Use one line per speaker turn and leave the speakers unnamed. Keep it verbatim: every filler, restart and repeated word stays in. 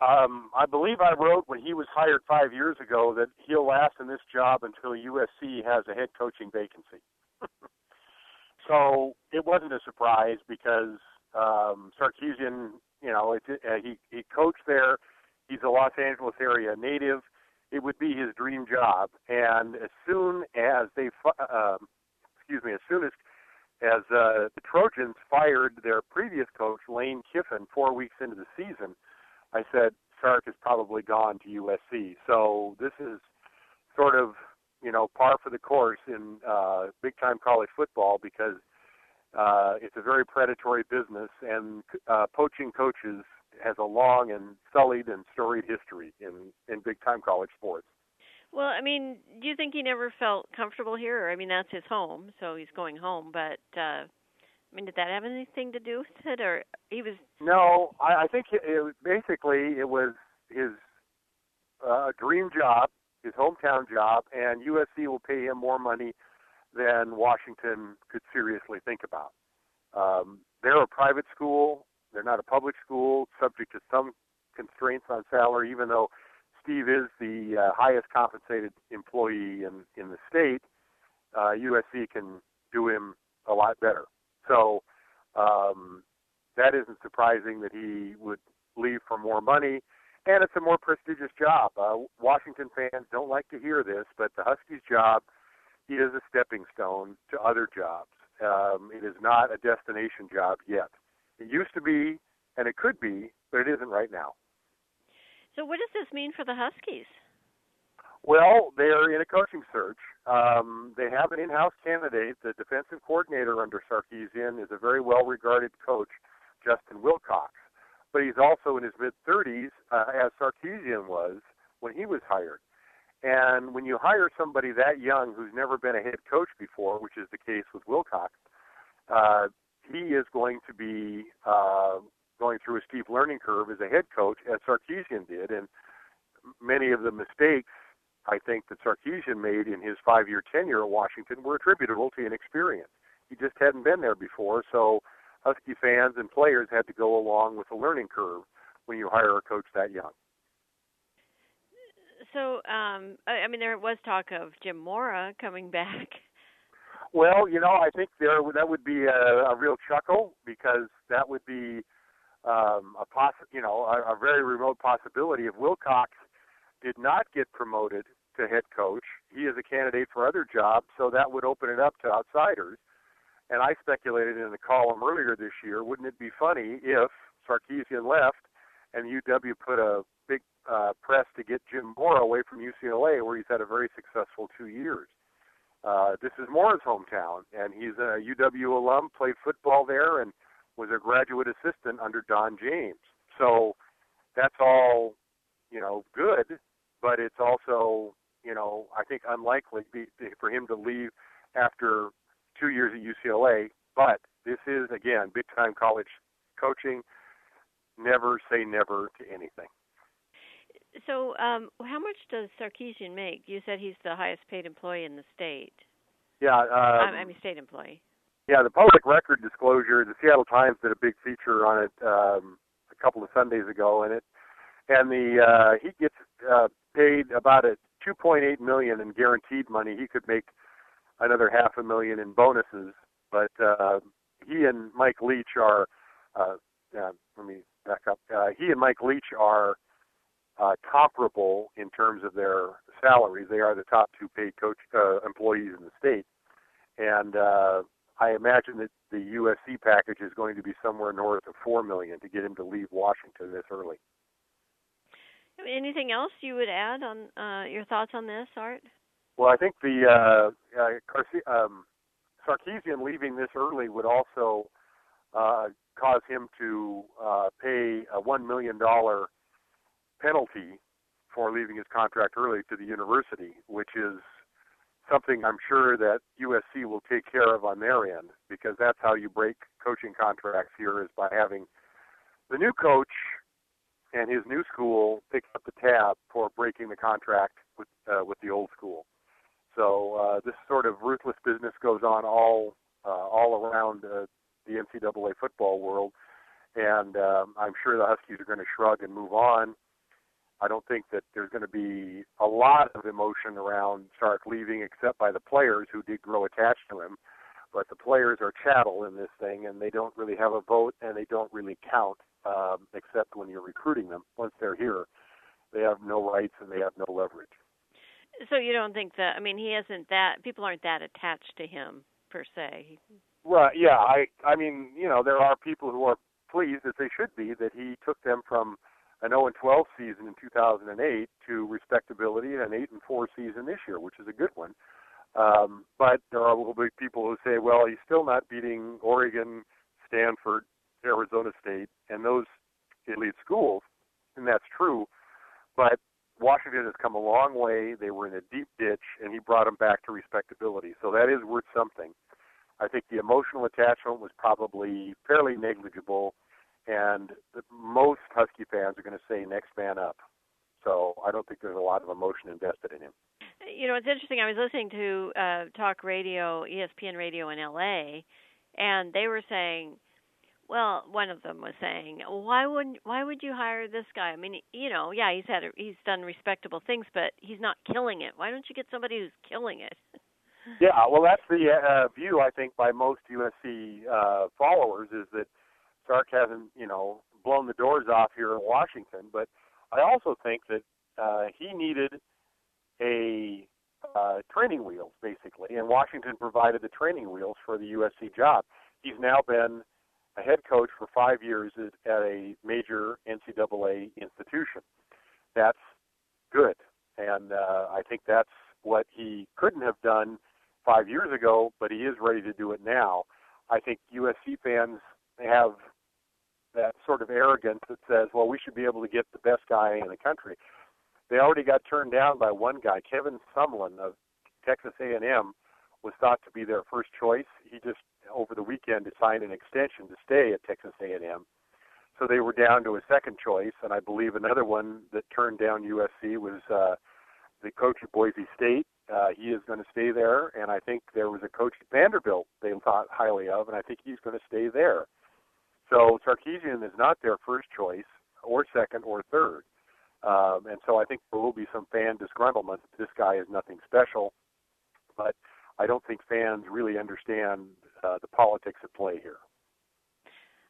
Um, I believe I wrote when he was hired five years ago that he'll last in this job until U S C has a head coaching vacancy. So it wasn't a surprise because um, Sarkisian, you know, it, uh, he he coached there. He's a Los Angeles area native. It would be his dream job. And as soon as they, uh, excuse me, as soon as as uh, the Trojans fired their previous coach, Lane Kiffin, four weeks into the season, I said, Sark is probably gone to U S C. So this is sort of, you know, par for the course in uh, big-time college football because uh, it's a very predatory business, and uh, poaching coaches has a long and sullied and storied history in, in big-time college sports.
Well, I mean, do you think he never felt comfortable here? I mean, that's his home, so he's going home. But, uh, I mean, did that have anything to do with it? Or he was...
No, I, I think it, it basically it was his uh, dream job, his hometown job, and U S C will pay him more money than Washington could seriously think about. Um, they're a private school. They're not a public school, subject to some constraints on salary, even though Steve is the uh, highest compensated employee in, in the state. uh, U S C can do him a lot better. So um, that isn't surprising that he would leave for more money, and it's a more prestigious job. Uh, Washington fans don't like to hear this, but the Huskies' job is a stepping stone to other jobs. Um, it is not a destination job yet. It used to be, and it could be, but it isn't right now.
So what does this mean for the Huskies?
Well, they're in a coaching search. Um, they have an in-house candidate. The defensive coordinator under Sarkisian is a very well-regarded coach, Justin Wilcox. But he's also in his mid-thirties, uh, as Sarkisian was when he was hired. And when you hire somebody that young who's never been a head coach before, which is the case with Wilcox, uh, he is going to be uh, going through a steep learning curve as a head coach, as Sarkisian did. And many of the mistakes I think that Sarkisian made in his five-year tenure at Washington were attributable to inexperience. He just hadn't been there before, so Husky fans and players had to go along with the learning curve when you hire a coach that young.
So, um, I, I mean, there was talk of Jim Mora coming back.
Well, you know, I think there that would be a, a real chuckle, because that would be um, a poss- you know, a, a very remote possibility. If Wilcox did not get promoted to head coach, he is a candidate for other jobs, so that would open it up to outsiders. And I speculated in a column earlier this year, wouldn't it be funny if Sarkisian left and U W put a big uh, press to get Jim Mora away from U C L A, where he's had a very successful two years. Uh, this is Mora's hometown, and he's a U W alum, played football there, and was a graduate assistant under Don James. So that's all, you know, good, but it's also, you know, I think unlikely be, for him to leave after two years at U C L A. But this is, again, big-time college coaching. Never say never to anything.
So um, how much does Sarkisian make? You said he's the highest-paid employee in the state.
Yeah. Um,
I mean, state employee.
Yeah, the public record disclosure, the Seattle Times did a big feature on it um, a couple of Sundays ago, and it and the uh, he gets uh, paid about a two point eight million dollars in guaranteed money. He could make another half a million in bonuses, but uh, he and Mike Leach are. Uh, uh, let me back up. Uh, he and Mike Leach are uh, comparable in terms of their salaries. They are the top two paid coach uh, employees in the state, and uh, I imagine that the U S C package is going to be somewhere north of four million dollars to get him to leave Washington this early.
Anything else you would add on uh, your thoughts on this, Art?
Well, I think the uh, uh, Carci- um, Sarkisian leaving this early would also uh, cause him to uh, pay a one million dollars penalty for leaving his contract early to the university, which is something I'm sure that U S C will take care of on their end, because that's how you break coaching contracts here, is by having the new coach and his new school pick up the tab for breaking the contract with uh, with the old school. So uh, this sort of ruthless business goes on all uh, all around uh, the N C double A football world, and um, I'm sure the Huskies are going to shrug and move on. I don't think that there's going to be a lot of emotion around Sark leaving, except by the players who did grow attached to him. But the players are chattel in this thing, and they don't really have a vote, and they don't really count, um, except when you're recruiting them. Once they're here, they have no rights and they have no leverage.
So you don't think that? I mean, he isn't that. People aren't that attached to him per se.
Right? Yeah. I. I mean, you know, there are people who are pleased, as they should be, that he took them from an oh and twelve season in two thousand eight to respectability and an eight and four season this year, which is a good one. Um, but there are will be people who say, well, he's still not beating Oregon, Stanford, Arizona State, and those elite schools, and that's true. But Washington has come a long way. They were in a deep ditch, and he brought them back to respectability. So that is worth something. I think the emotional attachment was probably fairly negligible, and the, most Husky fans are going to say next man up. So I don't think there's a lot of emotion invested in him.
You know, it's interesting. I was listening to uh, talk radio, E S P N radio in L A, and they were saying, well, one of them was saying, why would why would you hire this guy? I mean, you know, yeah, he's had a, he's done respectable things, but he's not killing it. Why don't you get somebody who's killing it?
Yeah, well, that's the uh, view, I think, by most U S C uh, followers, is that Sark hasn't, you know, blown the doors off here in Washington. But I also think that uh, he needed a uh, training wheels, basically, and Washington provided the training wheels for the U S C job. He's now been a head coach for five years at a major N C double A institution. That's good, and uh, I think that's what he couldn't have done five years ago, but he is ready to do it now. I think U S C fans have that sort of arrogance that says, well, we should be able to get the best guy in the country. They already got turned down by one guy. Kevin Sumlin of Texas A and M was thought to be their first choice. He just, over the weekend, signed an extension to stay at Texas A and M. So they were down to a second choice, and I believe another one that turned down U S C was uh, the coach at Boise State. Uh, he is going to stay there, and I think there was a coach at Vanderbilt they thought highly of, and I think he's going to stay there. So Sarkisian is not their first choice, or second, or third. Um, and so I think there will be some fan disgruntlement. This guy is nothing special, but I don't think fans really understand uh, the politics at play here.